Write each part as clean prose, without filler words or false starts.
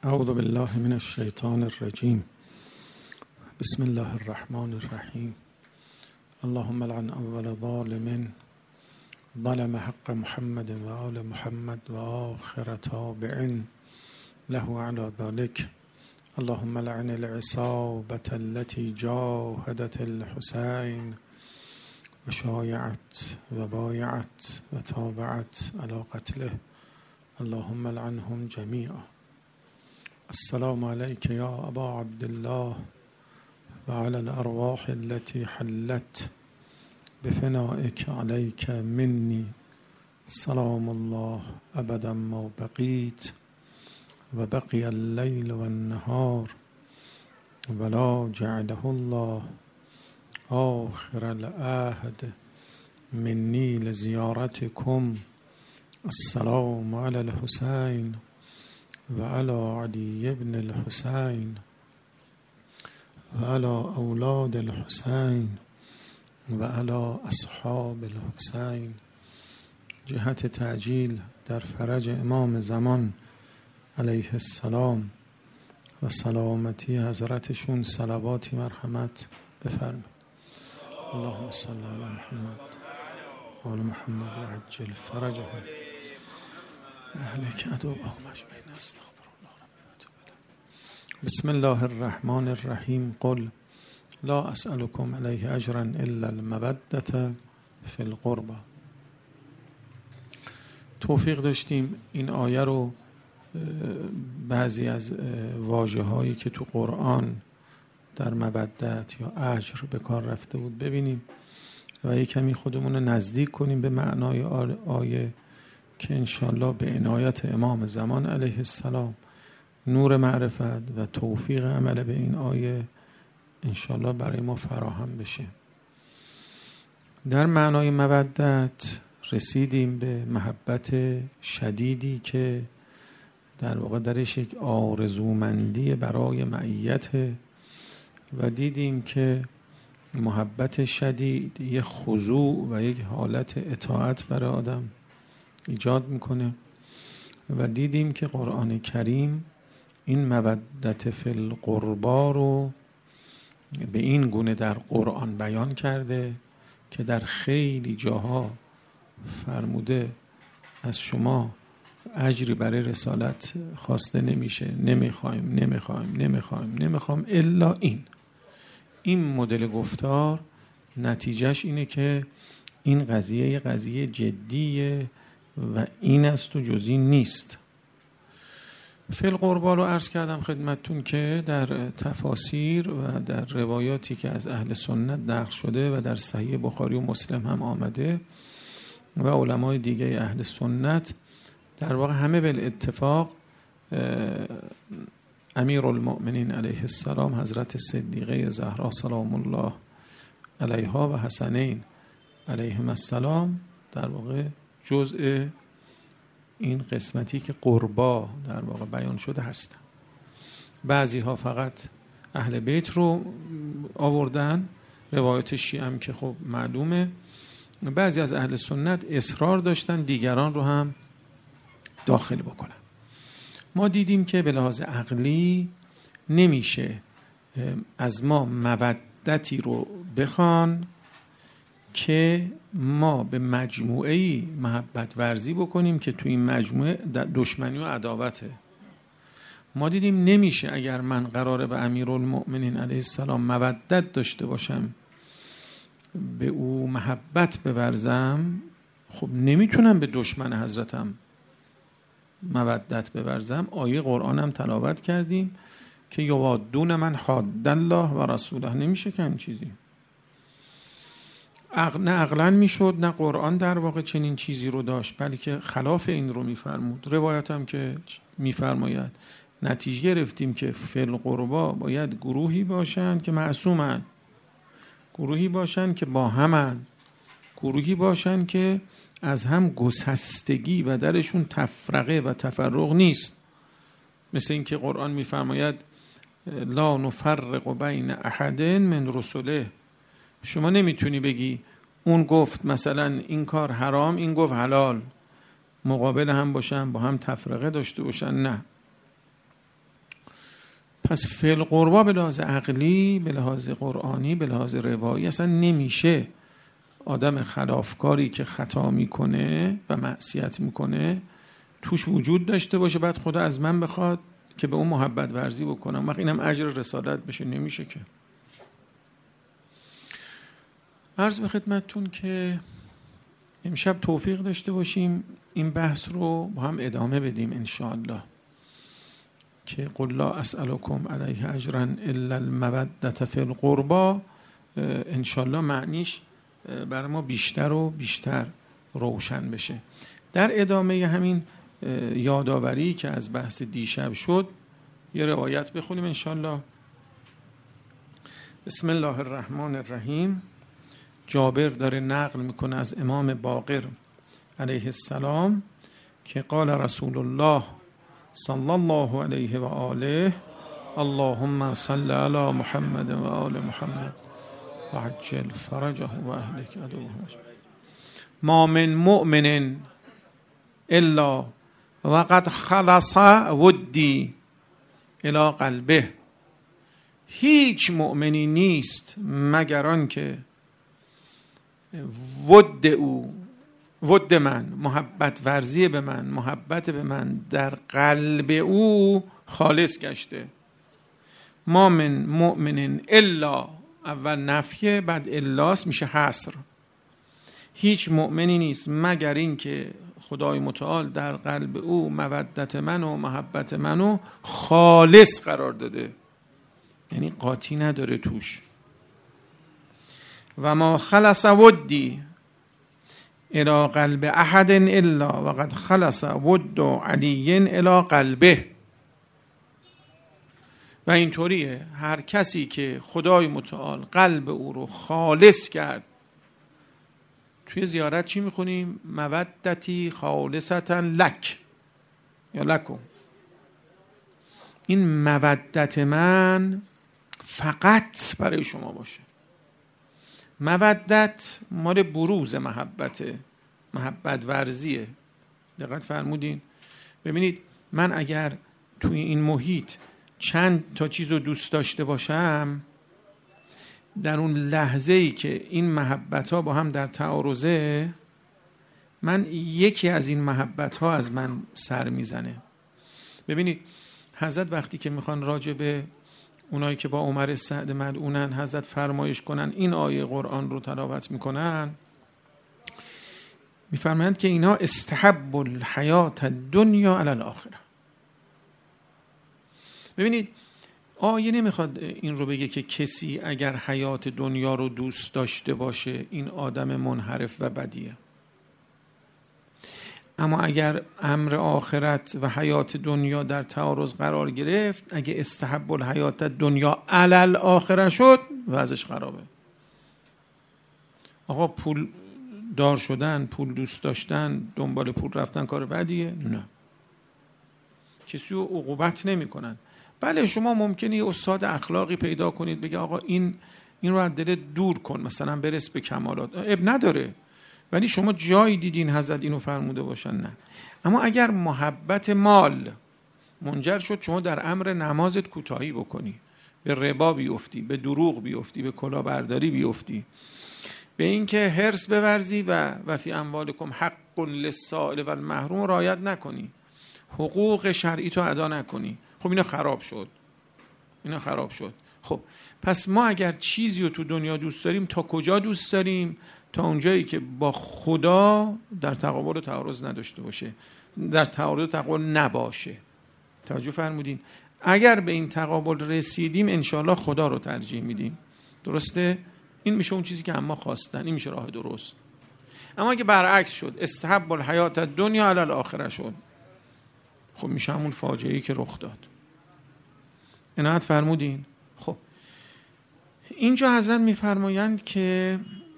اعوذ بالله من الشیطان الرجیم. بسم الله الرحمن الرحیم. اللهم لعن اول ظالم ظلم حق محمد و آل محمد و آخر تابع له على ذلك. اللهم لعن العصابة التي جاهدت الحسين و شایعت و بایعت و تابعت على قتله. اللهم لعنهم جميعا. السلام عليك يا أبا عبد الله وعلى الأرواح التي حلت بفنائك عليك مني سلام الله أبدا ما بقيت وبقي الليل والنهار ولا جعله الله آخر العهد مني لزيارتكم. السلام على الحسين وعلى علي بن الحسين وعلى أولاد الحسين وعلى أصحاب الحسين. جهت تعجیل در فرج امام زمان علیه السلام و سلامتی حضرتشون صلواتی مرحمت بفرمایید. اللهم صل علی محمد و آل محمد و عجل فرجهم. اهلک ادوبهم اجمعین. استغفر الله ربی و اتوب الیه. بسم الله الرحمن الرحیم. قل لا اسألكم علیه اجرا الا المودة فی القربى. توفیق داشتیم این آیه رو بعضی از واژه هایی که تو قرآن در مودت یا اجر به کار رفته بود ببینیم و یک کمی خودمون رو نزدیک کنیم به معنای آیه که انشالله به عنایت امام زمان علیه السلام نور معرفت و توفیق عمل به این آیه انشالله برای ما فراهم بشه. در معنای مودت رسیدیم به محبت شدیدی که در واقع درش یک آرزومندی برای معیت و دیدیم که محبت شدید یک خضوع و یک حالت اطاعت برای آدم ایجاد میکنه و دیدیم که قرآن کریم این مودت فی القربا رو به این گونه در قرآن بیان کرده که در خیلی جاها فرموده از شما اجری برای رسالت خواسته نمیشه، نمیخوایم الا این مدل گفتار نتیجهش اینه که این قضیه جدیه و این است و جز این نیست. فی القربا رو عرض کردم خدمتتون که در تفاسیر و در روایاتی که از اهل سنت نقل شده و در صحیح بخاری و مسلم هم آمده و علمای دیگه اهل سنت در واقع همه بالاتفاق امیرالمؤمنین علیه السلام حضرت صدیقه زهرا سلام الله علیها و حسنین علیهم السلام در واقع جزء این قسمتی که قربا در واقع بیان شده هستن. بعضی ها فقط اهل بیت رو آوردن، روایت شیعه هم که خب معلومه. بعضی از اهل سنت اصرار داشتن دیگران رو هم داخل بکنن. ما دیدیم که به لحاظ عقلی نمیشه از ما مودتی رو بخوان که ما به مجموعه‌ای محبت ورزی بکنیم که تو این مجموعه دشمنی و عداوته. ما دیدیم نمیشه اگر من قراره به امیرالمؤمنین علیه السلام مودت داشته باشم به او محبت بورزم، خب نمیتونم به دشمن حضرتم مودت بورزم. آیه قرآن هم تلاوت کردیم که یوادون من حاد الله و رسوله. نمیشه که همین چیزی نه عقلا میشد نه قرآن در واقع چنین چیزی رو داشت، بلکه خلاف این رو میفرمود. روایت هم که میفرماید نتیجه گرفتیم که فی القربا باید گروهی باشن که معصومن، گروهی باشن که با همن، گروهی باشن که از هم گسستگی و درشون تفرقه و تفرق نیست. مثل این که قرآن میفرماید لا نفرق بین احد من رسله. شما نمیتونی بگی اون گفت مثلا این کار حرام، این گفت حلال، مقابل هم باشن، با هم تفرقه داشته باشن. نه، پس فعل قربا به لحاظ عقلی، به لحاظ قرآنی، به لحاظ روایی اصلا نمیشه آدم خلافکاری که خطا میکنه و معصیت میکنه توش وجود داشته باشه بعد خدا از من بخواد که به اون محبت ورزی بکنم. وقت اینم اجر رسالت بشه، نمیشه که. عرض به خدمتتون که امشب توفیق داشته باشیم این بحث رو با هم ادامه بدیم انشاءالله، که قل لا اسألکم علیه اجرا الا المودة فی القربا انشاءالله معنیش برای ما بیشتر و بیشتر روشن بشه. در ادامه همین یادآوری که از بحث دیشب شد یه روایت بخونیم انشاءالله. بسم الله الرحمن الرحیم. جابر داره نقل میکنه از امام باقر علیه السلام که قال رسول الله صلی الله علیه و آله اللهم صل علی محمد و آل محمد و عجل فرجه و اهلک عدوه. ما من مؤمن الا وقد خلص ودی الی قلبه. هیچ مؤمنی نیست مگر آن که ود من، محبت ورزی به من، محبت به من در قلب او خالص گشته. ما من مؤمن الا، اول نفیه بعد الاست میشه حصر. هیچ مؤمنی نیست مگر این که خدای متعال در قلب او مودت من و محبت منو خالص قرار داده، یعنی قاطی نداره توش. و ما خلص ودی الى قلب احد الا وقد خلص ود علی الى قلبه. و اینطوریه هر کسی که خدای متعال قلب او رو خالص کرد. توی زیارت چی میخونیم؟ مودتی خالصتا لک یا لکم. این مودت من فقط برای شما باشه. مودت مال بروز محبته، محبت ورزیه. دقت فرمودین؟ ببینید من اگر توی این محیط چند تا چیز رو دوست داشته باشم، در اون لحظه‌ای که این محبت‌ها با هم در تعارضه، من یکی از این محبت‌ها از من سر میزنه. ببینید حضرت وقتی که میخوان راجع به اونایی که با عمر سعد ملعونن حضرت فرمایش کنن این آیه قرآن رو تلاوت میکنن، میفرمایند که اینا استحب الحیات الدنیا علی الاخره. ببینید آیه نمیخواد این رو بگه که کسی اگر حیات دنیا رو دوست داشته باشه این آدم منحرف و بدیه. اما اگر امر آخرت و حیات دنیا در تعارض قرار گرفت، اگه استحب الحیات دنیا علی الاخره شد وضعش خرابه. آقا پول دار شدن، پول دوست داشتن، دنبال پول رفتن کار بدیه؟ نه. کسی رو عقوبت نمی کنن. بله شما ممکنه یه استاد اخلاقی پیدا کنید بگه آقا این رو از دلت دور کن، مثلا برس به کمالات، اب نداره. ولی شما جایی دیدین حضرت اینو فرموده باشن؟ نه. اما اگر محبت مال منجر شد شما در امر نمازت کوتاهی بکنی، به ربا بیفتی، به دروغ بیفتی، به کلاهبرداری بیفتی، به این که حرص بورزی و فی اموالکم حق للسائل و المحروم رعایت نکنی، حقوق شرعی تو ادا نکنی، خب اینا خراب شد. خب پس ما اگر چیزی رو تو دنیا دوست داریم، تا کجا دوست داریم؟ تا اونجایی که با خدا در تقابل و تعارض نداشته باشه، در تعارض و تقابل نباشه. توجه فرمودین؟ اگر به این تقابل رسیدیم انشاءالله خدا رو ترجیح میدیم. درسته؟ این میشه اون چیزی که اما خواستن، این میشه راه درست. اما اگه برعکس شد، استحب الحیات الدنیا علی الاخره شد، خب میشه همون فاجعه‌ای که رخ داد. عنایت فرمودین؟ خب اینجا حضرت میفرمایند که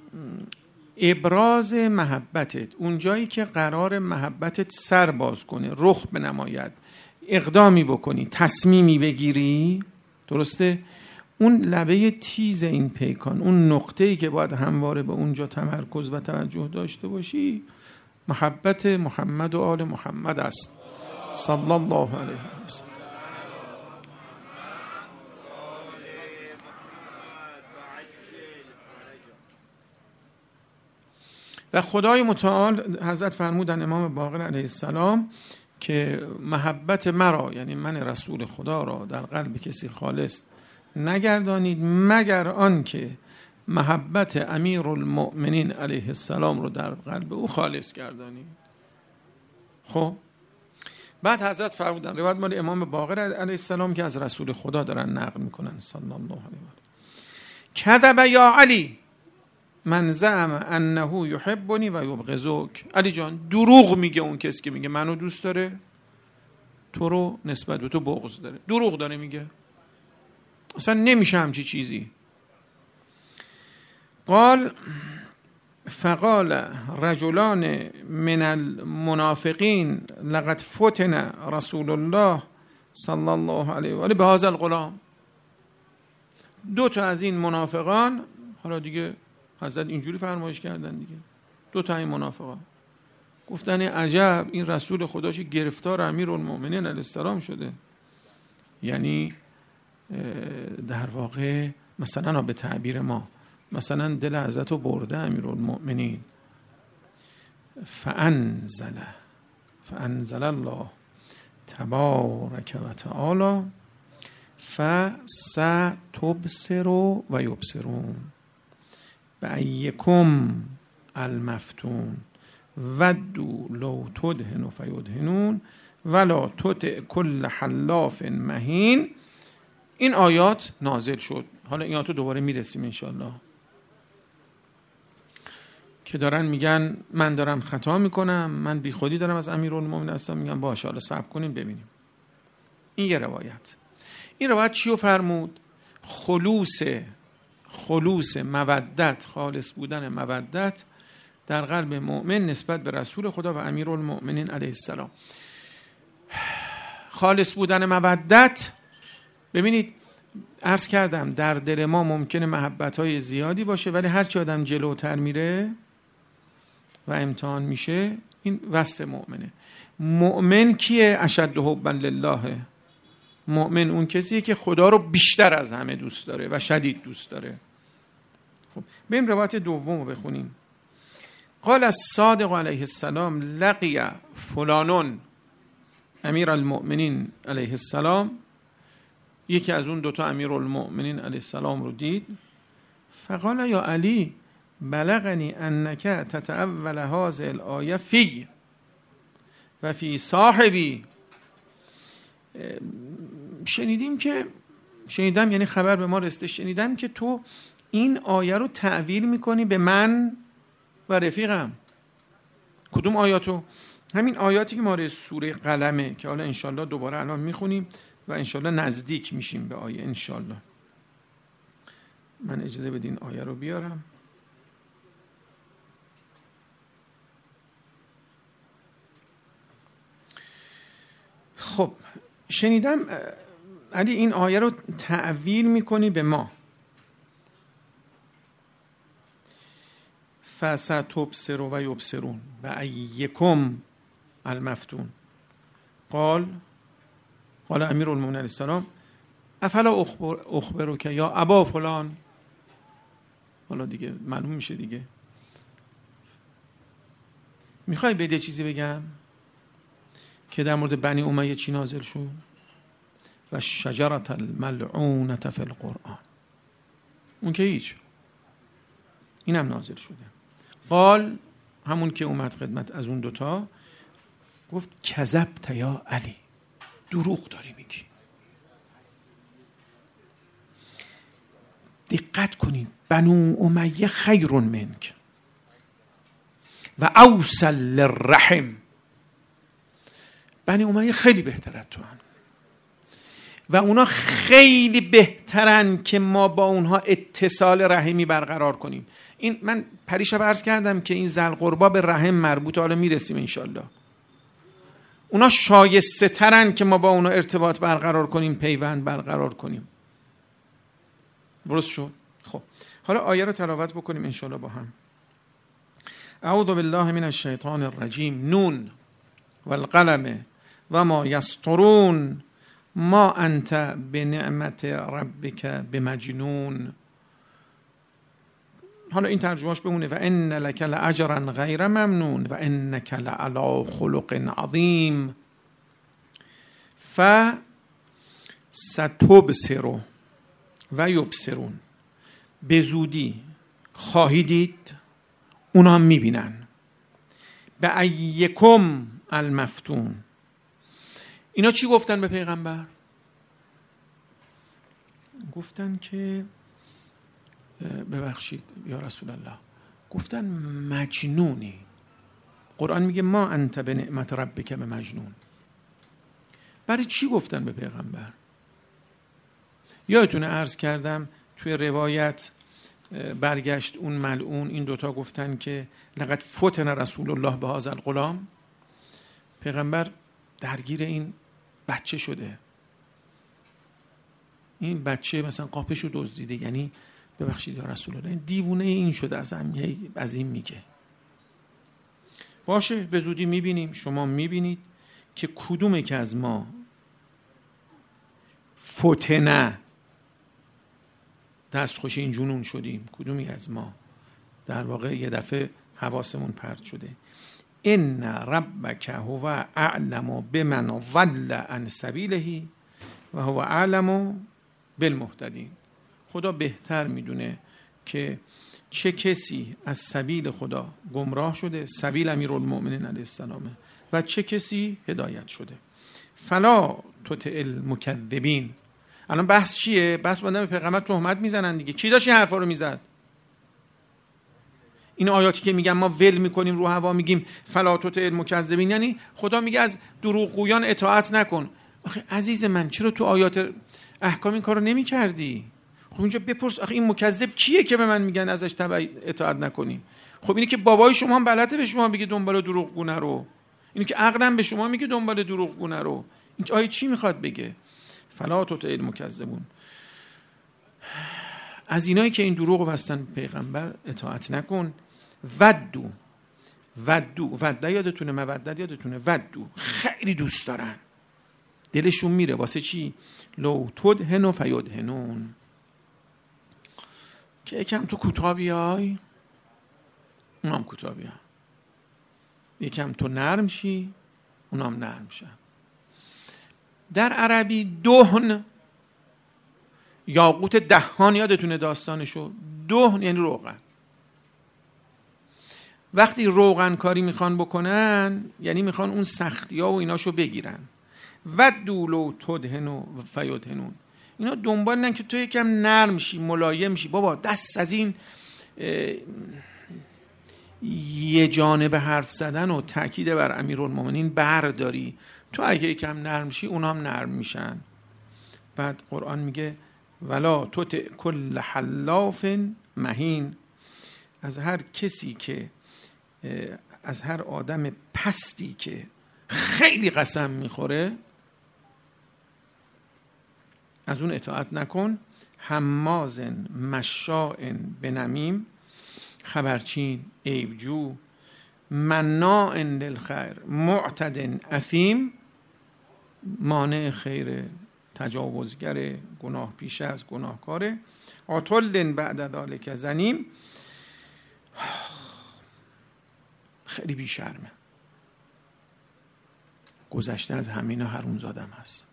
ابراز محبتت، اون جایی که قرار محبتت سر باز کنه، رخ بنماید، اقدامی بکنی، تصمیمی بگیری، درسته؟ اون لبه تیز این پیکان، اون نقطه‌ای که باید همواره به اونجا تمرکز و توجه داشته باشی، محبت محمد و آل محمد است صلی الله علیه و سلم. و خدای متعال حضرت فرمودن امام باقر علیه السلام که محبت مرا، یعنی من رسول خدا را، در قلب کسی خالص نگردانید مگر آن که محبت امیرالمؤمنین علیه السلام رو در قلب او خالص گردانید. خب بعد حضرت فرمودن، روایت مال امام باقر علیه السلام که از رسول خدا دارن نقل میکنن صلی الله علیه و کذب یا علی من زعم انه یحبنی و یبغضک. علی جان دروغ میگه اون کسی که میگه منو دوست داره تو رو نسبت به تو بغض داره، دروغ داره میگه، اصلا نمیشه همچی چیزی. فقال رجلان من المنافقین لقد فتن رسول الله صلی الله علیه و آله به هذا الغلام. دو تا از این منافقان، حالا دیگه حضرت اینجوری فرمایش کردن دیگه، دو تا این منافقان گفتن عجب این رسول خداش گرفتار امیرالمؤمنین علیه السلام شده. یعنی در واقع مثلا به تعبیر ما مثلا دل حضرت رو برده امیرالمؤمنین. فانزل الله تبارک و تعالی فستبصر و یبصرون بأیکم المفتون ودوا لو تدهن فیدهنون ولا تطع کل حلاف مهین. این آیات نازل شد. حالا این آیات رو دوباره میرسیم انشاءالله، که دارن میگن من دارم خطا میکنم، من بی خودی دارم از امیرالمومنین هستم. میگن باشه حالا صبر کنیم ببینیم. این یه روایت. این روایت چیو فرمود؟ خلوص مودت، خالص بودن مودت در قلب مؤمن نسبت به رسول خدا و امیرالمؤمنین علیه السلام. خالص بودن مودت، ببینید عرض کردم در دل ما ممکنه محبت‌های زیادی باشه، ولی هرچی آدم جلوتر میره و امتحان میشه، این وصف مؤمنه. مؤمن کیه؟ اشد حبا لله. مؤمن اون کسیه که خدا رو بیشتر از همه دوست داره و شدید دوست داره. خب بریم روایت دوم رو بخونیم. قال الصادق علیه السلام لقی فلانون امیر المؤمنین علیه السلام، یکی از اون دوتا امیرالمؤمنین علیه السلام رو دید. فقال یا علی بلغنی انک تتأول هذه الآیه فی و فی صاحبی. شنیدم یعنی خبر به ما رسیده، شنیدم که تو این آیه رو تعویل میکنی به من و رفیقم. کدوم آیاتو؟ همین آیاتی که ماره سوره قلمه که حالا انشالله دوباره الان میخونیم و انشالله نزدیک میشیم به آیه انشالله. من اجازه بدین آیه رو بیارم. خب شنیدم علی این آیه رو تعویل میکنی به ما. فستبصر و یبصرون بأیکم المفتون. قال امیرالمؤمنین علیه السلام افلا اخبرک یا ابا فلان. حالا دیگه معلوم میشه دیگه. میخوای بده چیزی بگم که در مورد بنی امیه چی نازل شد؟ و شجرة الملعونة فی القرآن. اون که هیچ، اینم نازل شده. قال همون که اومد خدمت از اون دوتا گفت کذبت یا علی، دروغ داری میگی. دقت کنید، بنو امیه خیر منک و اوصل للرحم. بنی امیه خیلی بهتر از تو هن و اونا خیلی بهترن که ما با اونها اتصال رحمی برقرار کنیم. این من پریشب عرض کردم که این ذوالقربا به رحم مربوطه، حالا میرسیم انشالله. اونا شایسته ترن که ما با اونا ارتباط برقرار کنیم، پیوند برقرار کنیم. درست شد؟ خب حالا آیه رو تلاوت بکنیم انشالله با هم. اعوذ بالله من الشیطان الرجیم. نون والقلم و ما یسطرون ما انت بنعمت ربک بمجنون. حالا این ترجمهش بمونه و ان لک لاجرا غیر ممنون و انک لعلی خلق عظیم ستبصر و یبصرون. به زودی خواهی دید، اونا هم میبینن. به ایکم المفتون. اینا چی گفتن به پیغمبر؟ گفتن که ببخشید یا رسول الله، گفتن مجنونی. قرآن میگه ما انت به نعمت ربک به مجنون. برای چی گفتن به پیغمبر؟ یادتونه عرض کردم توی روایت برگشت اون ملعون، این دوتا گفتن که لقد فتن رسول الله به هذا الغلام. پیغمبر درگیر این بچه شده، این بچه مثلا قاپشو دزدیده، یعنی ببخشید یا رسول الله، دیوونه این شده، از این میگه. باشه به زودی میبینیم، شما میبینید که کدومه که از ما فتنه دستخوش این جنون شدیم، کدومی از ما در واقع یه دفعه حواسمون پرت شده. ان ربک هو اعلم بمن ضل عن سبیله و هو اعلم بالمهتدین. خدا بهتر میدونه که چه کسی از سبیل خدا گمراه شده، سبیل امیرالمؤمنین علیه السلام، و چه کسی هدایت شده. فلا تطع المکذبین. الان بحث چیه؟ بحث بنده به پیغمبر تهمت میزنن دیگه. کی داشت این حرفا رو میزد؟ این آیاتی که میگن ما ول میکنیم رو هوا میگیم فلا تطع المکذبین، یعنی خدا میگه از دروغگویان اطاعت نکن. آخه عزیز من چرا تو آیات احکام این کارو نمیکردی؟ خب اینجا بپرس آخه این مکذب کیه که به من میگن ازش اطاعت نکنی؟ خب اینی که بابای شما هم بلده به شما بگه دنبال دروغگو نرو، اینی که عقلم به شما میگه دنبال دروغگو نرو. این آیه چی میخواد بگه؟ فلا تطع المکذبون. از اینایی که این دروغو بستن پیغمبر اطاعت نکن. ودو یادتونه، مودت یادتونه، ودو خیلی دوست دارن، دلشون میره واسه چی؟ لو تدهن فیدهنون، که یکم تو کوتاه بیای اونام کوتاه بیان، یکم تو نرم شی اونام نرم شن. در عربی دهن، یاقوت دهان یادتونه داستانشو؟ دهن یعنی روغن. وقتی روغن کاری میخوان بکنن یعنی میخوان اون سختی ها و ایناشو بگیرن. ودو لو تدهن فیدهنون. اینا دنبال نن که تو یکم نرم شی، ملایم شی. بابا دست از این یه جانب حرف زدن و تاکید بر امیرالمومنین برداری. تو اگه یکم نرم شی اونا هم نرم میشن. بعد قرآن میگه ولا تطع کل حلاف مهین. از هر کسی که، از هر آدم پستی که خیلی قسم میخوره از اون اطاعت نکن. هماز مشاء بنمیم، خبرچین، عیبجو، مناع للخیر، معتد اثیم، مانع خیر، تجاوزگر، گناه پیشه از گناهکاره، عتل بعد ذلک زنیم، خیلی بیشرمه، گذشته از همینا حرومزادم هست.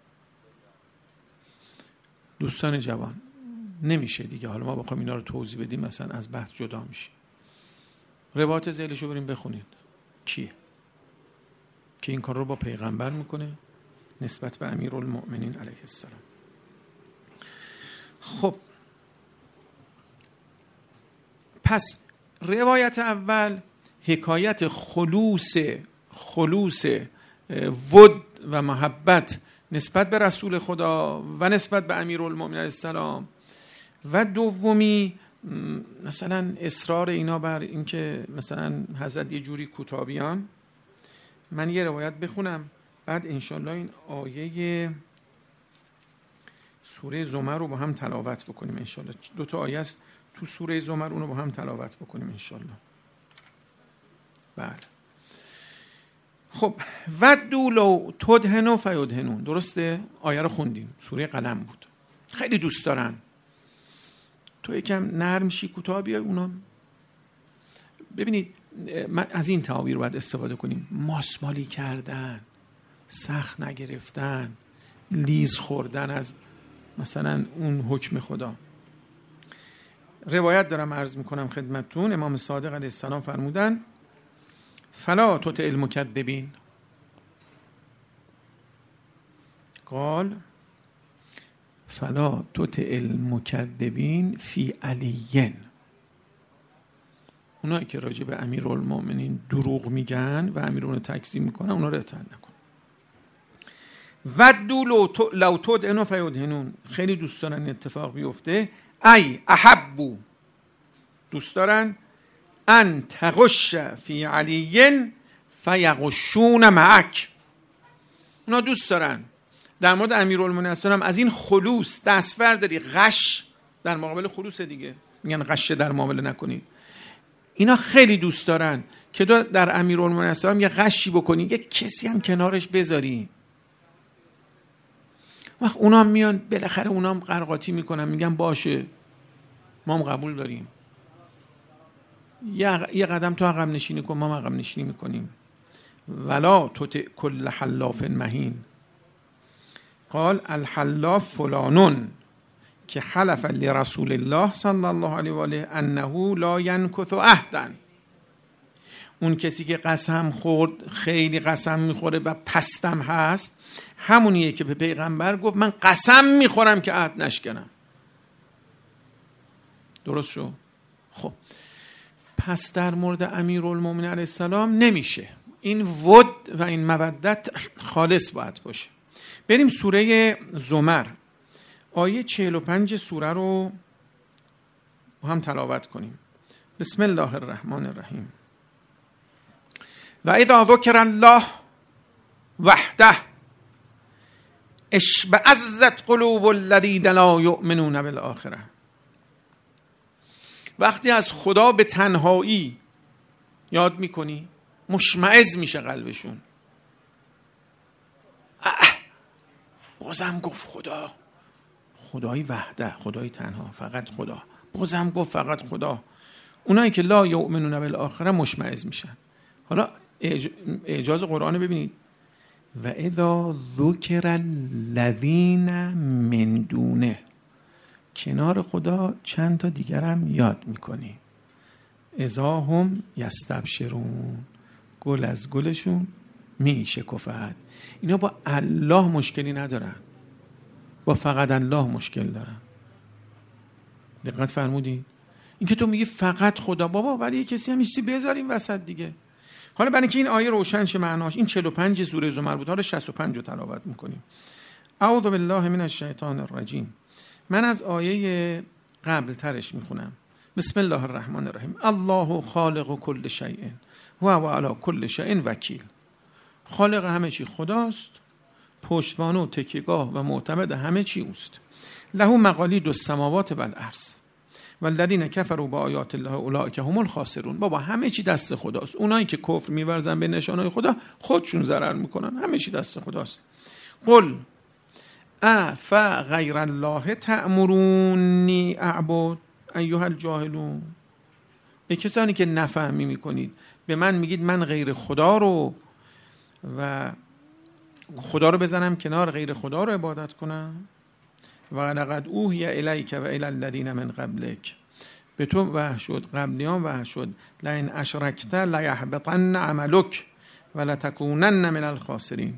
دوستان جوان نمیشه دیگه، حالا ما بخوایم اینا رو توضیح بدیم مثلا از بحث جدا میشه. روایت ذیلشو بریم بخونید. کیه که این کار رو با پیغمبر میکنه نسبت به امیرالمؤمنین علیه السلام؟ خب پس روایت اول حکایت خلوص ود و محبت نسبت به رسول خدا و نسبت به امیرالمؤمنین علیه السلام، و دومی مثلا اصرار اینا بر اینکه مثلا حضرت یه جوری کوتاه بیان. من یه روایت بخونم بعد انشالله این آیه سوره زمر رو با هم تلاوت بکنیم انشالله. 2 آیه است تو سوره زمر، اونو با هم تلاوت بکنیم انشالله. بله خب ودو لو تدهنو فیدهنون، درسته؟ آیه رو خوندیم، سوره قلم بود. خیلی دوست دارن تو یکم نرم شی، کوتاه بیای، اونا ببینید من از این تعابیر باید استفاده کنیم. ماسمالی کردن، سخت نگرفتن، لیز خوردن از مثلا اون حکم خدا. روایت دارم عرض میکنم خدمتتون. امام صادق علیه السلام فرمودن فلا تطع المکذبین. قال فلا تطع المکذبین فی علیین. اونایی که راجع به امیرالمومنین دروغ میگن و امیرون تکذیب میکنن اونا رو اطاعت نکن. ودوا لو تدهنوا فیدهنون. خیلی دوست دارن اتفاق بیفته. ای احبوا، دوست دارن ان تغش فی علی فیغشون معک. اونا دوست دارن در مورد امیرالمومنین هم از این خلوص دستبرداری. غش در مقابل خلوص دیگه، میگن غش در معامله نکنید. اینا خیلی دوست دارن که در امیرالمومنین یه غشی بکنی، یه کسی هم کنارش بذاری. وقت اونا میان بالاخره اونا هم قرقاتی میکنن، میگن باشه ما هم قبول داریم، یه قدم تو عقب نشینی کن، ما هم عقب نشینی میکنیم. ولا تطع کل حلاف مهین. قال الحلاف فلانون که حلف لرسول الله صلی الله علیه و آله انه لا ینکث عهدا. اون کسی که قسم خورد، خیلی قسم میخوره و پستم هست، همونیه که به پیغمبر گفت من قسم میخورم که عهد نشکنم. درست شو؟ خب پس در مورد امیرالمومنین علیه السلام نمیشه. این ود و این مودت خالص باید باشه. بریم سوره زمر آیه 45 سوره رو هم تلاوت کنیم. بسم الله الرحمن الرحیم. و اذا ذکر الله وحده اشمئزت قلوب الذین لا یؤمنون بالآخرة. وقتی از خدا به تنهایی یاد میکنی مشمئز میشه قلبشون. بازم گفت خدا، خدای وحده، خدای تنها، فقط خدا. بازم گفت فقط خدا. اونایی که لا یؤمنون بالآخرة مشمئز میشن. حالا اعجاز قرآن ببینید. و اذا ذکر الذین من دونه، کنار خدا چند تا دیگر هم یاد میکنی. اذا هم یستبشرون، گل از گلشون میشکفد. اینا با الله مشکلی ندارن، با فقط الله مشکل دارن. دقت فرمودی؟ این که تو میگی فقط خدا، بابا ولی یه کسی هم چیزی بذاریم وسط دیگه. حالا برای اینکه این آیه روشن شه معناش، این 45 سوره زمر بود، حالا 65 رو تلاوت میکنیم. اعوذ بالله من الشیطان الرجیم. من از آیه قبل ترش میخونم. بسم الله الرحمن الرحیم. الله خالق کل شیء و علی کل شیء وکیل. خالق همه چی خداست، پشتوانه و تکیهگاه و معتمد همه چی اوست. له مقالید السماوات و الارض والذین کفروا بآیات الله اولئک هم الخاسرون. بابا همه چی دست خداست. اونایی که کفر می‌ورزن به نشانهای خدا خودشون ضرر میکنن. همه چی دست خداست. قل افغیر الله تأمرونی اعبد ایها الجاهلون. ای کسانی که نفهمی میکنید به من میگید من غیر خدا رو و خدا رو بزنم کنار، غیر خدا رو عبادت کنم. و لقد اوحی الیک و الی الذین من قبلک. به تو وحی شد، قبلیان وحی شد، لئن اشرکت لیحبطن عملک و لتکونن من الخاسرین.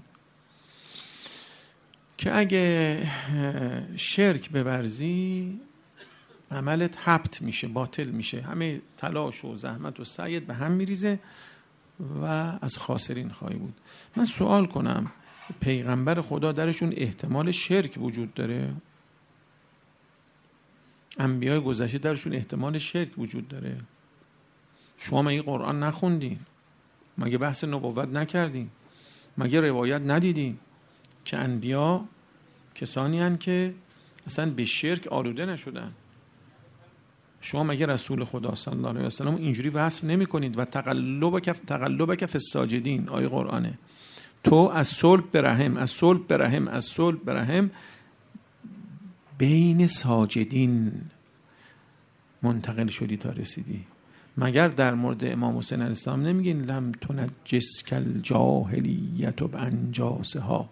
که اگه شرک بورزی عملت حبط میشه، باطل میشه، همه تلاش و زحمت و سعیت به هم میریزه و از خاسرین خواهی بود. من سوال کنم پیغمبر خدا درشون احتمال شرک وجود داره؟ انبیای گذشته درشون احتمال شرک وجود داره؟ شما مگه قرآن نخوندین؟ مگه بحث نبوت نکردین؟ مگه روایت ندیدین که انبیا کسانی هستند که اصلا به شرک آلوده نشدن؟ شما مگه رسول خدا صلی الله علیه و سلم اینجوری وصف نمی کنید؟ و تقلبک فی الساجدین، آیه قرآنه. تو از صلب به رحم، از صلب به رحم، از صلب به رحم بین ساجدین منتقل شدی تا رسیدی. مگر در مورد امام حسین علیه السلام نمیگین لم تنجس کل جاهلیت و بانجاسها؟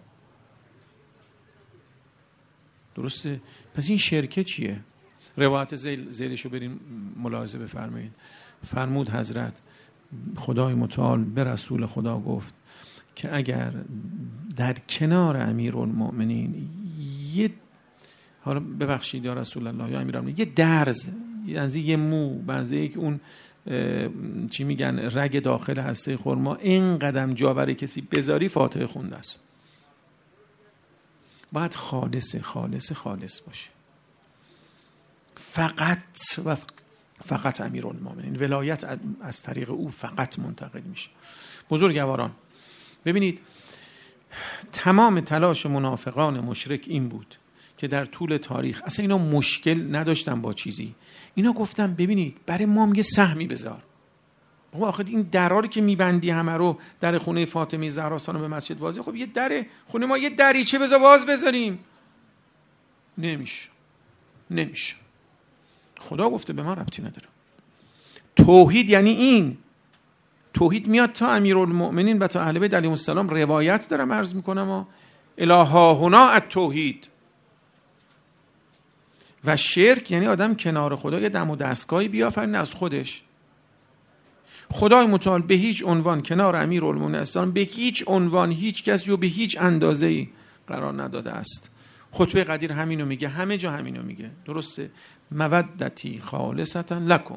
درسته؟ پس این شرکه چیه؟ روایت زیلشو برین ملاحظه بفرمایید. فرمود حضرت خدای متعال به رسول خدا گفت که اگر در کنار امیرالمؤمنین حالا ببخشید یا رسول الله یا امیرالمؤمنین یه درز، یعنی یه مو بنزه که اون چی میگن رگ داخل هسته خرما این قدم جا برای کسی بذاری فاتحه خونده است. باید خالص باشه. فقط امیرالمؤمنین، ولایت از طریق او فقط منتقل میشه. بزرگواران ببینید تمام تلاش منافقان مشرک این بود که در طول تاریخ اصلا اینا مشکل نداشتن با چیزی، اینا گفتن ببینید برای ما یه سهمی بذار. خب آخه این دراری که میبندی همه رو، در خونه فاطمه زهرا سلام به مسجد بازی، خب یه در خونه ما یه دریچه بذار باز بذاریم. نمیشه. خدا گفته به ما ربطی نداره. توحید یعنی این. توحید میاد تا امیرالمؤمنین و تا اهل بیت علیهم السلام. روایت دارم عرض میکنم الها هنا التوحید. و شرک یعنی آدم کنار خدا یه دم و دستگاهی بیافرینه از خودش. خدای متعال به هیچ عنوان کنار امیرالمؤمنین اسلام به هیچ عنوان هیچ کسی رو به هیچ اندازه‌ای قرار نداده است. خطبه قدیر همینو میگه، همه جا همینو میگه. درسته؟ مودتی خالصتا لکم،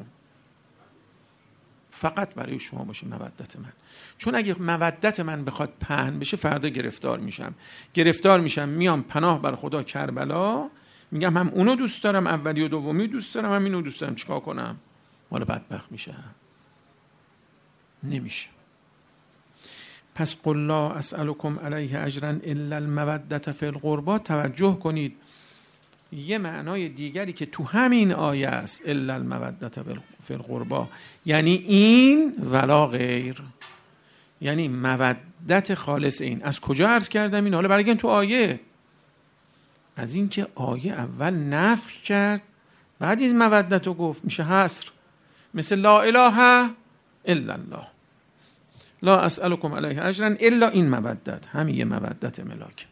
فقط برای شما باشه مودت من. چون اگه مودت من بخواد پهن بشه فردا گرفتار میشم میام پناه بر خدا کربلا، میگم هم اونو دوست دارم اولی و دومی دوست دارم هم اینو دوست دارم، چیکار کنم؟ مال بدبخت میشم. نمیشه. پس قل لا اسألكم علیه اجرا الا المودة فی القربى. توجه کنید یه معنای دیگری که تو همین آیه است الا المودة فی القربى یعنی این ولا غیر، یعنی مودت خالص این. از کجا عرض کردم این؟ حالا برگردیم تو آیه. از این که آیه اول نفی کرد بعد این مودت رو گفت، میشه حصر. مثل لا اله الا الله، لا اسألكم علیه اجرا الا این مودت، همین یه مودت ملاک.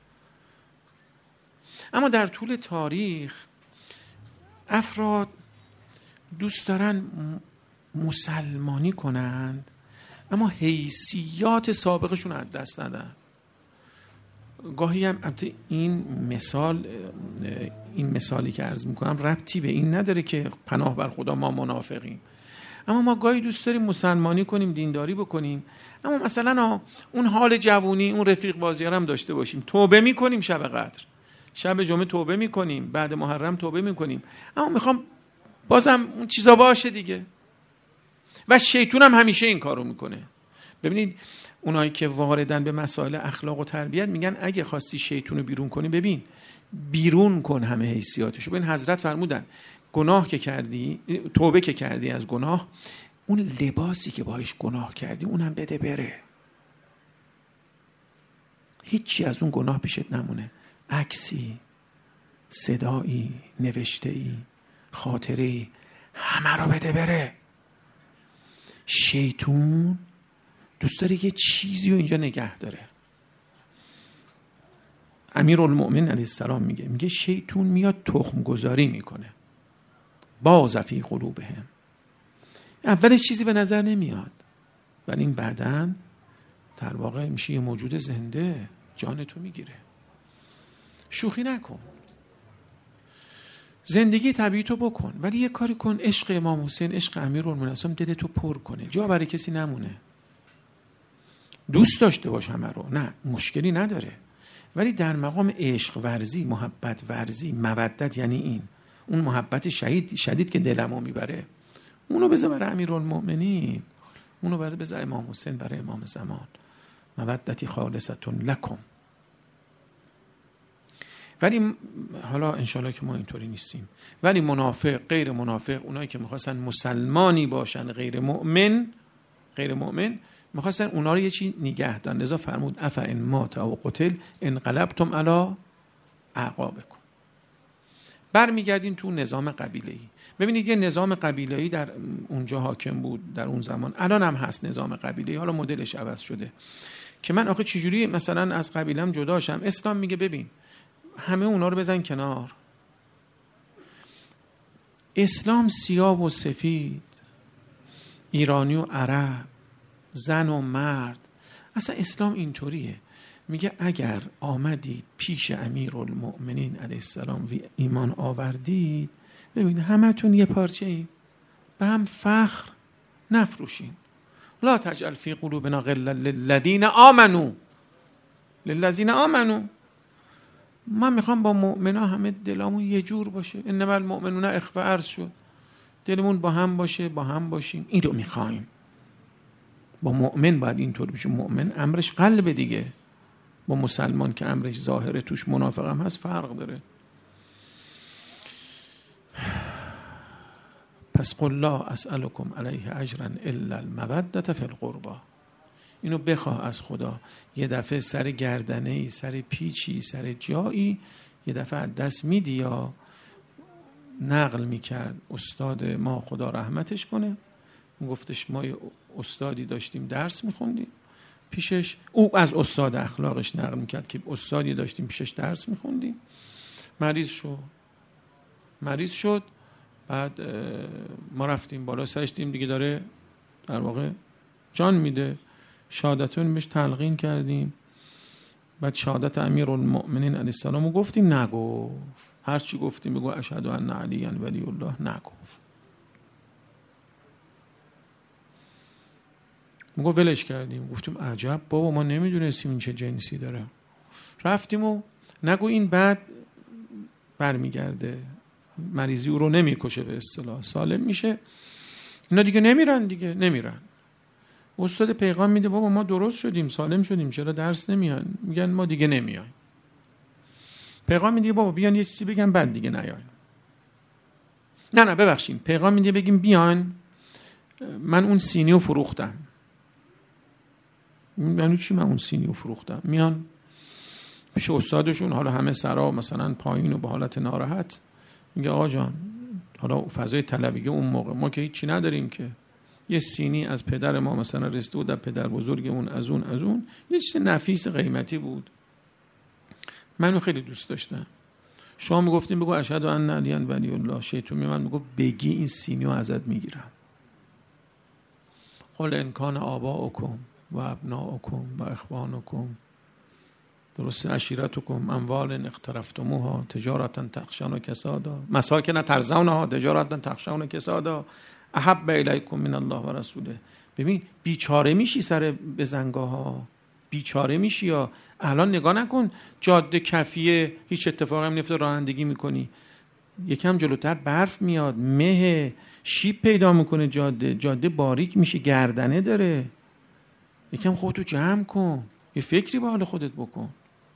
اما در طول تاریخ افراد دوست دارن مسلمانی کنند اما حیثیات سابقشون از دست ندن. گاهی هم این مثالی که عرض میکنم ربطی به این نداره که پناه بر خدا ما منافقیم، اما ما گاهی دوست داریم مسلمانی کنیم، دینداری بکنیم، اما مثلا اون حال جوونی، اون رفیق بازیار هم داشته باشیم. توبه میکنیم شب قدر، شب جمعه توبه میکنیم، بعد محرم توبه میکنیم، اما میخوام بازم اون چیزا باشه دیگه. و شیطان هم همیشه این کارو میکنه. ببینید اونایی که واردن به مسائل اخلاق و تربیت میگن اگه خواستی شیطان رو بیرون کنی، ببین بیرون کن همه حیثیاتشو. ببین حضرت فرمودن گناه که کردی، توبه که کردی از گناه، اون لباسی که باهاش گناه کردی اونم بده بره. هیچی از اون گناه پیشت نمونه. عکسی، صدایی، نوشته‌ای، خاطره‌ای، همه رو بده بره. شیطان دوست داره یه چیزی رو اینجا نگه داره. امیرالمؤمنین علیه السلام میگه شیطان میاد تخم گذاری میکنه. باز فی قلوبهم. اولش چیزی به نظر نمیاد ولی این بعداً در واقع میشه یه موجود زنده، جان تو میگیره. شوخی نکن، زندگی طبیعی تو بکن، ولی یه کاری کن عشق امام حسین، عشق امیرالمؤمنین دلتو پر کنه، جا برای کسی نمونه. دوست داشته باش همه رو، نه مشکلی نداره، ولی در مقام عشق ورزی، محبت ورزی، مودت یعنی این، اون محبت شدید که دلمو میبره، اونو بذار برای امیرالمؤمنین، اونو بذار امام حسین، برای امام زمان. مودتی خالصتون لکم. ولی حالا انشالله که ما اینطوری نیستیم، ولی منافق، غیر منافق، اونایی که میخواستن مسلمانی باشن غیر مؤمن میخواستن اونا رو یه چی نگه دارن. لذا فرمود افا ان مات او قتل انقلبتم علی اعقابکم. برمیگردین تو نظام قبیله‌ای. ببینید یه نظام قبیله‌ای در اونجا حاکم بود در اون زمان، الان هم هست نظام قبیله‌ای، حالا مدلش عوض شده. که من آخه چجوری مثلا از قبیله‌ام جدا شم؟ اسلام میگه ببین همه اونا رو بزن کنار. اسلام سیاه و سفید، ایرانی و عرب، زن و مرد، اصلا اسلام اینطوریه. میگه اگر آمدید پیش امیرالمؤمنین علیه السلام و ایمان آوردید، ببین همتون یه پارچه اید، به هم فخر نفروشین. لا تجعل فی قلوبنا غلا للذین آمنوا، للذین آمنوا. من میخوام با مؤمنا همه دلمون یه جور باشه. انما المؤمنون اخوه، عرض شد دلمون با هم باشه، با هم باشیم. این رو میخوایم. با مؤمن باید اینطور بشه. مؤمن امرش قلب دیگه، با مسلمان که امرش ظاهره توش منافق هم هست فرق داره. پس قل لا اسألكم علیه اجرا الا المودة فی القربى. اینو بخواه از خدا. یه دفعه سر گردنه‌ای، سر پیچی، سر جایی یه دفعه از دست میدی. یا نقل میکرد استاد ما خدا رحمتش کنه، گفتش ما یه استادی داشتیم درس میخوندیم پیشش، او از استاد اخلاقش نقل میکرد که استادی داشتیم پیشش درس میخوندیم، مریض شد. بعد ما رفتیم بالا سرش، دیدیم دیگه داره در واقع جان میده. شهادتون بهش تلقین کردیم. بعد شهادت امیرالمؤمنین علیه السلام رو گفتیم، نگفت. هر چی گفتیم بگو اشهد ان علی ولی الله، نگفت. ما ولش کردیم. گفتیم عجب بابا، ما نمیدونستیم این چه جنسی داره. رفتیم و نگو این بعد برمیگرده، مریضی او رو نمیکشه، به اصطلاح سالم میشه. اینا دیگه نمیرن. استاد پیغام میده بابا ما درست شدیم، سالم شدیم، چرا درس نمیان؟ میگن ما دیگه نمیایم. پیغام میده بابا بیان یه چیزی بگن بعد دیگه نیاین. نه ببخشید، پیغام میده بگیم بیان من اون سینی رو فروختم. یعنی چی من اون سینی رو فروختم؟ میان پیش استادشون، حالا همه سرا مثلا پایین و به حالت ناراحت، میگه آقا جان حالا فضای طلبیگه اون موقع ما که هیچی نداریم که، یه سینی از پدر ما مثلا رسیده بود، در پدر بزرگمون از اون یه چیز نفیس قیمتی بود، منو خیلی دوست داشتم. شما میگفتیم بگو اشهد ان علی ولی الله، شیطون من میگه بگی این سینی رو ازت میگیرم. قل ان کان آباؤکم و ابناؤکم و اخوانکم، درست، عشیرتکم اموال اقترفتموها تجارتا تخشون کسادا مساکن ترضونها تجارتا تخشون کسادا احب الیکم من الله و رسوله. ببین بیچاره میشی سر بزنگاه ها، بیچاره میشی. یا الان نگاه نکن جاده کفیه، هیچ اتفاقی هم نمیفته، رانندگی میکنی، یکم جلوتر برف میاد، مه شیب پیدا میکنه، جاده باریک میشه، گردنه داره. یکم خودتو جمع کن، یه فکری به حال خودت بکن.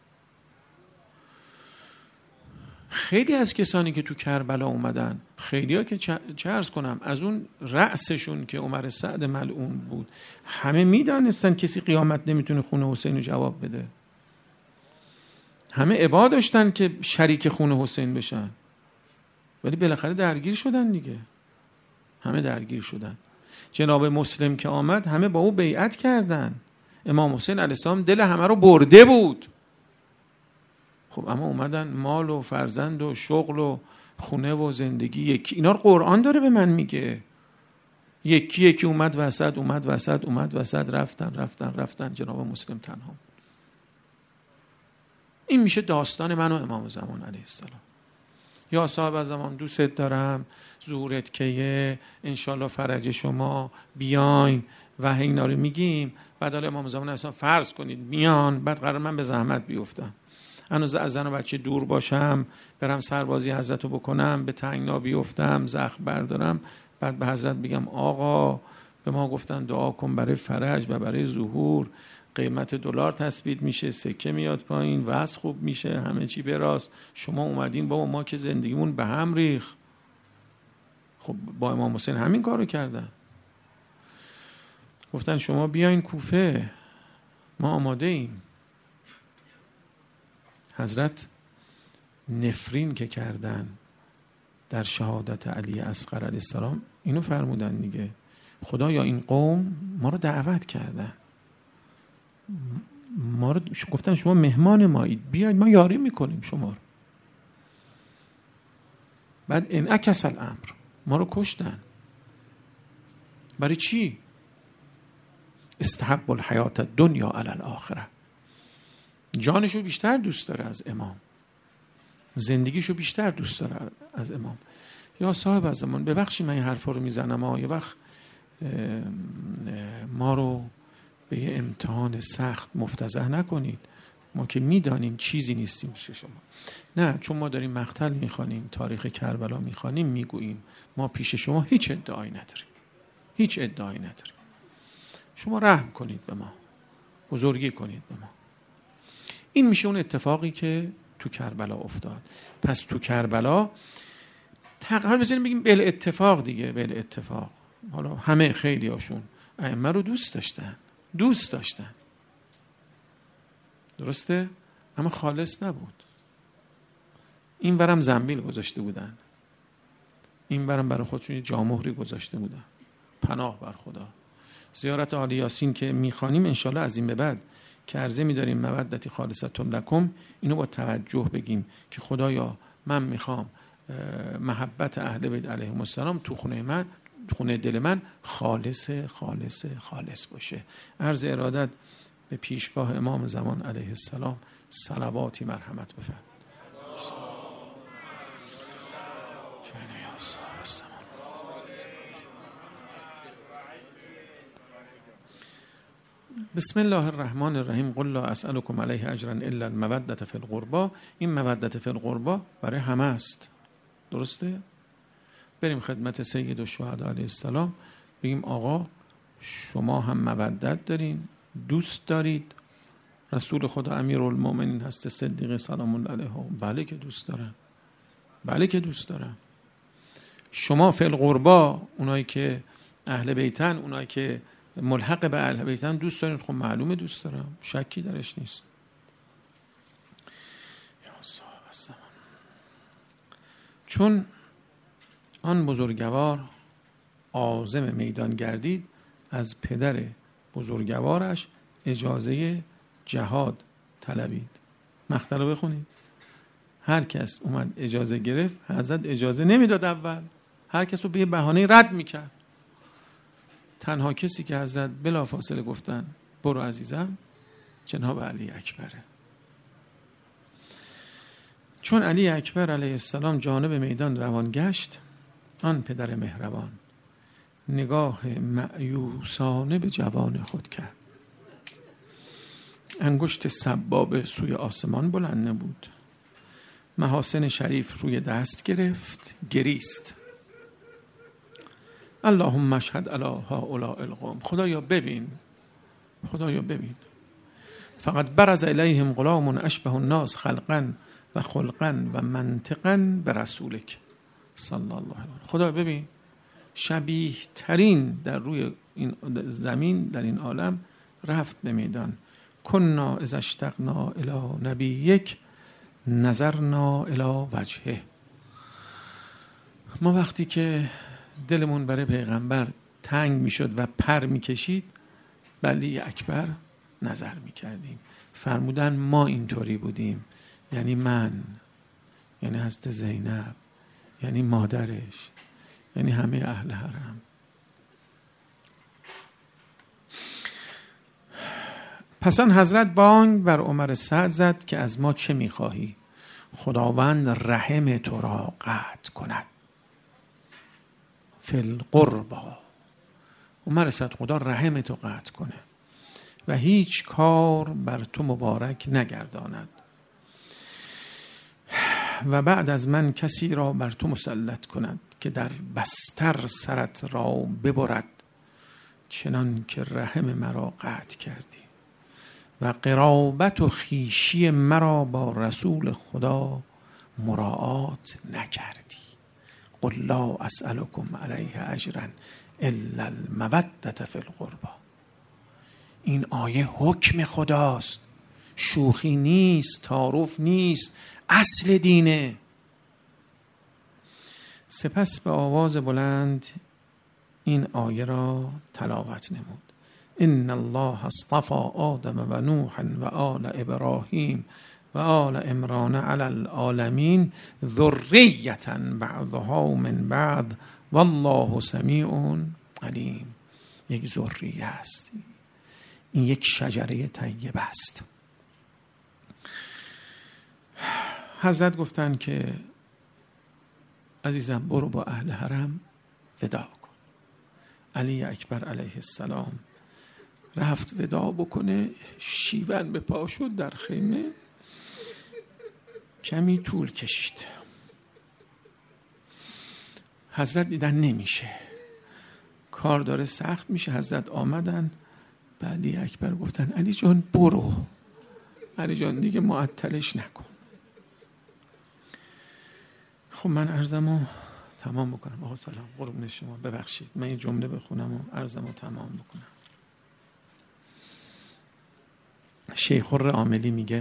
خیلی از کسانی که تو کربلا اومدن، خیلی ها که چه عرض کنم، از اون رأسشون که عمر سعد ملعون بود، همه میدانستن کسی قیامت نمیتونه خون حسین رو جواب بده. همه ابا داشتن که شریک خون حسین بشن، ولی بالاخره درگیر شدن دیگه. همه درگیر شدن. جناب مسلم که آمد همه با او بیعت کردن. امام حسین علیه السلام دل همه رو برده بود. خب اما اومدن مال و فرزند و شغل و خونه و زندگی یکی، اینا رو قرآن داره به من میگه. یکی اومد وسط رفتن جناب مسلم تنها. این میشه داستان من و امام زمان علیه السلام. یا صاحب زمان دوست دارم، ظهورت کیه، انشالله فرج شما، بیاین و اینا رو میگیم. بعد امام زمان اصلا فرض کنید میان، بعد قرار من به زحمت بیفتم، هنوز از زن و بچه دور باشم، برم سربازی حضرت رو بکنم، به تنگنا بیفتم، زخم بردارم، بعد به حضرت بگم آقا به ما گفتن دعا کن برای فرج و برای ظهور، قیمت دلار تثبیت میشه، سکه میاد پایین، وضع خوب میشه، همه چی براست، شما اومدین بابا ما که زندگیمون به هم ریخ. خب با امام حسین همین کارو کردن. گفتن شما بیاین کوفه، ما آماده ایم. حضرت نفرین که کردن، در شهادت علی اصغر علیه السلام اینو فرمودن دیگه، خدایا این قوم ما رو دعوت کردن، ما رو گفتن شما مهمان مایید، بیاید ما یاری میکنیم شما رو. بعد انعکس الامر، ما رو کشتن. برای چی؟ استحب الحیات الدنیا علی الاخره. جانشو بیشتر دوست داره از امام، زندگیشو بیشتر دوست داره از امام. یا صاحب از زمان ببخشید من این حرفا رو میزنم، یه وقت ما رو به یه امتحان سخت مفتضح نکنید، ما که میدانیم چیزی نیستیم پیش شما. نه، چون ما داریم مقتل میخوانیم، تاریخ کربلا میخوانیم، میگوییم ما پیش شما هیچ ادعایی نداریم، هیچ ادعایی نداریم. شما رحم کنید به ما، بزرگی کنید به ما. این میشه اون اتفاقی که تو کربلا افتاد. پس تو کربلا تقریبا بزنیم بگیم بل اتفاق دیگه، بل اتفاق. حالا همه خیلی هاشون ائمه رو دوست داشتن، درسته؟ اما خالص نبود. این برم زنبیل گذاشته بودن، این برم برای خودشون یه جامهری گذاشته بودن. پناه بر خدا. زیارت آل یاسین که میخوانیم انشالله از این به بعد که عرضه می‌داریم مودتی خالصة لکم، اینو با توجه بگیم که خدایا من میخوام محبت اهل بیت علیهم السلام تو خونه دل من خالص باشه. عرض ارادت به پیشگاه امام زمان علیه السلام صلواتی مرحمت بفرمایید. بسم الله الرحمن الرحیم. قل لا اسألكم علیه اجرا الا المودة فی القربى. این مودة فی القربى برای همه است، درسته؟ بریم خدمت سید الشهدا علیه السلام بگیم آقا شما هم مودت دارین، دوست دارید، رسول خدا امیرالمؤمنین هست صدیق سلام الله علیه. بله که دوست دارم. شما فی القربى، اونایی که اهل بیتن، اونایی که ملحق به اهل بیتن دوست دارین. خب معلومه دوست دارم، شکی درش نیست. چون آن بزرگوار عازم میدان گردید، از پدر بزرگوارش اجازه جهاد طلبید. مقطع رو بخونید. هر کس اومد اجازه گرفت، حضرت اجازه نمیداد اول، هر کس رو به یه بهانه رد میکرد. تنها کسی که حضرت بلافاصله گفتن برو عزیزم جناب علی اکبره. چون علی اکبر علیه السلام جانب میدان روان گشت، آن پدر مهربان نگاه مأیوسانه به جوان خود کرد. انگشت سبابه سوی آسمان بلند نبود. محاسن شریف روی دست گرفت، گریست. اللهم اشهد علی هؤلاء القوم. خدایا ببین. فقط برز الیهم غلام اشبه الناس خلقا و خلقا و منطقا به رسولک صلی الله علیه و خدا ببین، شبیه ترین در روی این زمین، در این عالم رفت به میدان. کنا اذا اشتقنا الی نبیک نظرنا الی وجهه. ما وقتی که دلمون برای پیغمبر تنگ میشد و پر میکشید، بلی اکبر نظر میکردیم. فرمودن ما اینطوری بودیم، یعنی من، یعنی حضرت زینب، یعنی مادرش، یعنی همه اهل حرم. پس آن حضرت بانگ بر عمر سعد زد که از ما چه میخواهی؟ خداوند رحم تو را قطع کند. فی القربى. عمر سعد خدا رحم تو قطع کنه و هیچ کار بر تو مبارک نگرداند و بعد از من کسی را بر تو مسلط کند که در بستر سرت را ببرد، چنان که رحم مرا قطع کردی و قرابت و خویشی مرا با رسول خدا مراعات نکردی. قل لا اسألكم علیه اجرا الا المودة فی القربى. این آیه حکم خداست، شوخی نیست، تعارف نیست، اصل دینه. سپس به آواز بلند این آیه را تلاوت نمود: ان الله اصطفى آدم و نوح و آل ابراهیم و آل عمران علی العالمین ذریة بعضها من بعد والله سمیع علیم. یک ذریه است، این یک شجره طیبه است. حضرت گفتن که عزیزم برو با اهل حرم وداع کن. علی اکبر علیه السلام رفت وداع بکنه، شیون به پا شد در خیمه، کمی طول کشید. حضرت دیدن نمیشه، کار داره سخت میشه. حضرت آمدن به علی اکبر گفتن علی جان برو، علی جان دیگه معطلش نکن. خب من عرضمو تمام بکنم. آقا سلام، قربون شما، ببخشید من یه جمله بخونم و عرضمو تمام بکنم. شیخ خر عاملی میگه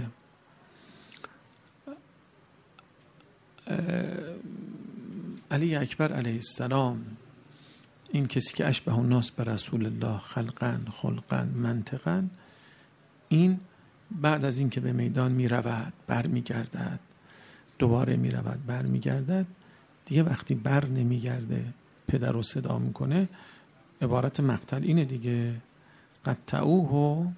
علی اکبر علیه السلام، این کسی که اشبه الناس به رسول الله خلقا خلقا منطقا، این بعد از این که به میدان میرود برمیگردد، دوباره میرود برمیگردد، دیگه وقتی بر نمیگرده پدر رو صدا میکنه، عبارت مقتل اینه دیگه: قطعوه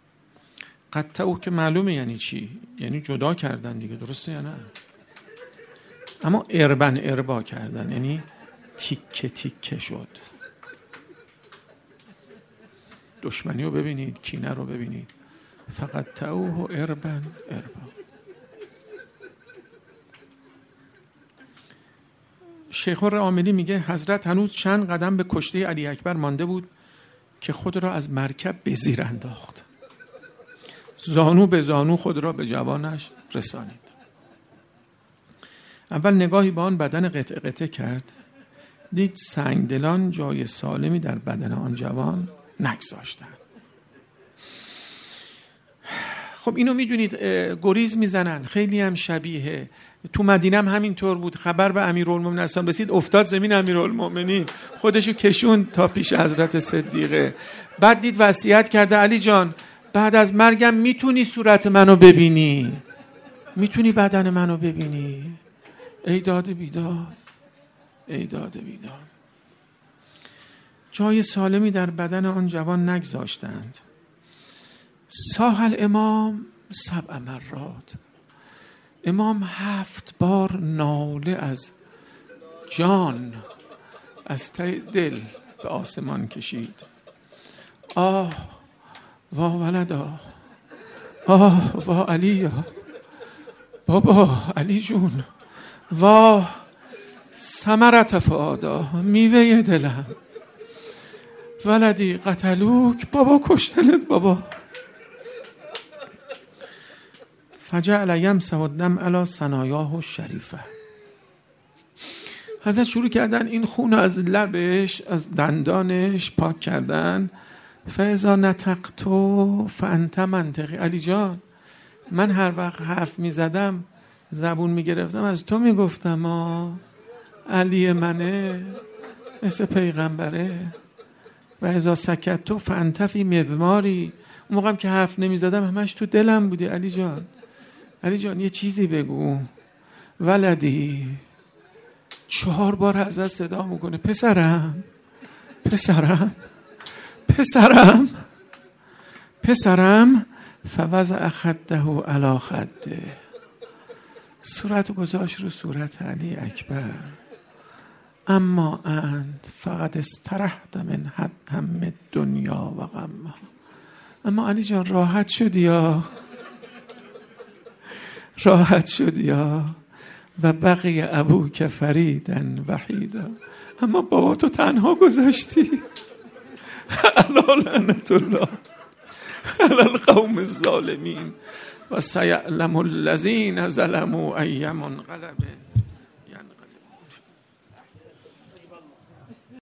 که معلومه یعنی چی، یعنی جدا کردن دیگه، درسته یا نه؟ اما اربا کردن یعنی تیکه تیکه شد. دشمنی رو ببینید، کینه رو ببینید. فقط تعوه اربا. شیخ عاملی میگه حضرت هنوز چند قدم به کشته علی اکبر مانده بود که خود را از مرکب به زیر انداخت، زانو به زانو خود را به جوانش رسانید. اول نگاهی به آن بدن قطعه قطعه کرد، دید سنگدلان جای سالمی در بدن آن جوان نگذاشتند. خب اینو میدونید گریز میزنن، خیلی هم شبیه تو مدینه هم همینطور بود. خبر به امیرالمومنین اسلام رسید، افتاد زمین امیرالمومنین، خودشو کشون تا پیش حضرت صدیقه. بعد دید وصیت کرده علی جان بعد از مرگم میتونی صورت منو ببینی، میتونی بدن منو ببینی. ای داد بیداد، ای داد بیداد. جای سالمی در بدن آن جوان نگذاشتند. صاح الامام 7 مرات، امام 7 بار ناله از جان از ته دل به آسمان کشید. آه وا ولدا، آه وا علی، بابا علی جون، واه ثمرت فؤادا، میوه دلم، ولدی قتلوک، بابا کشتنت بابا. فجعل یمسح الدم علی ثنایاه الشریفه. حضرت شروع کردن این خون از لبش، از دندانش پاک کردن. فاذا نطقت فانت منطقی. علی جان من هر وقت حرف میزدم زبون میگرفتم از تو میگفتم، علی منه مثل پیغمبره. و اذا سکت فانت فی مضماری. اون موقعم که حرف نمیزدم همش تو دلم بودی علی جان. علی جان یه چیزی بگو. ولدی 4 بار حضرت صدا میکنه پسرم پسرم پسرم پسرم. فوضع خده علی خده، صورت گذاشت رو صورت علی اکبر. اما انت فقط استرحت من هم دنیا و غمها. اما علی جان راحت شدی یا راحت شدی یا و بقی ابوک فریدن وحیدا. اما بابا تو تنها گذاشتی. الا لعنت الله علی القوم الظالمین و سیعلم الذین ظلموا ای منقلب.